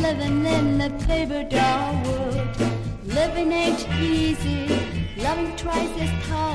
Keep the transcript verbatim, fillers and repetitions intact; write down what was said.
living in the paper doll world. Living ain't easy, loving twice as hard.